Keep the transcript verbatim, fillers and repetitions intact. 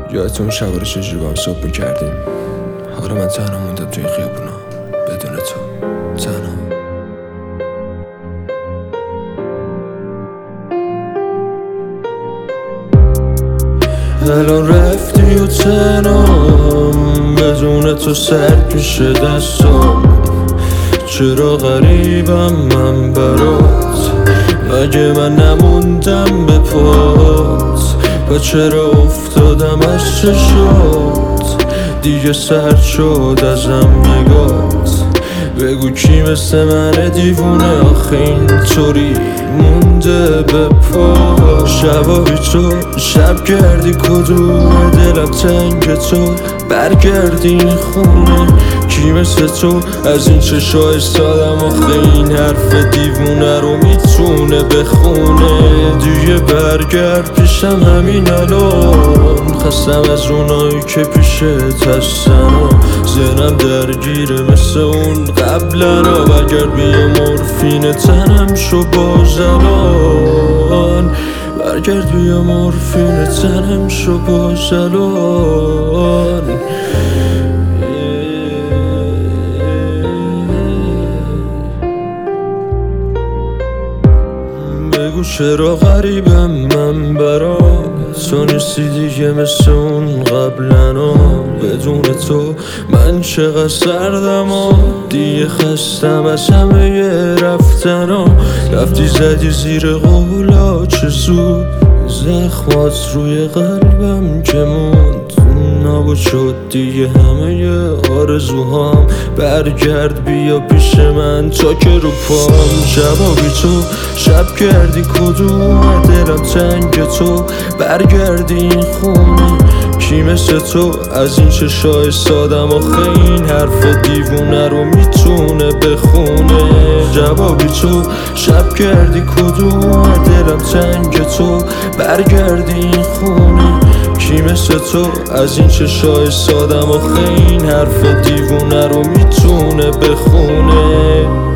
یادتون شب رو چجوری با هم صبح میکردیم. حالا من تنها موندم توی خیابونا بدون تو، تنها. الان رفتی و تنام بدون تو سرد میشه دستام. چرا غریبم من برات، مگه من نموندم به پات؟ و چرا افتادم از چشات، دیگه سرد شد ازم نگات. بگو کی مثل من دیوونه آخه اینطوری مونده به پا؟ شبا بی تو شب کردی کدوم دلم تنگ تو، برگردی این خونه. کی مثل تو از این چشای سادم آخه این حرف دیوونه رو میتونه بخونه؟ دیگه برگرد پیشم همین الان، خستم از اونایی که پیشت هستن. ذهنم درگیره مثل اون قبلا، برگرد بیا مورفین تنم شو باز الان. برگرد بیا مورفین تنم شو باز الان. بگو چرا غریبم من برات، تو نیستی دیگه مثل اون قبلنا. بدون تو من چقدر سردم و دیگه خستم از همه رفتنا. رفتی زدی زیر قولا چه زود، زخمات روی قلبم که موند نابود شد دیگه همه آرزوهام. برگرد بیا پیش من تا که رو پام. شبا بی تو شب کردی کدوم دلم تنگ تو، برگردی این خونه. کی مثل تو از این چشای سادم آخه این حرف دیوونه رو میتونه بخونه؟ شبا بی تو شب کردی کدوم دلم تنگ تو، برگردی این خونه. کی مثل تو از این چشای سادم آخه این حرف دیوونه رو میتونه بخونه؟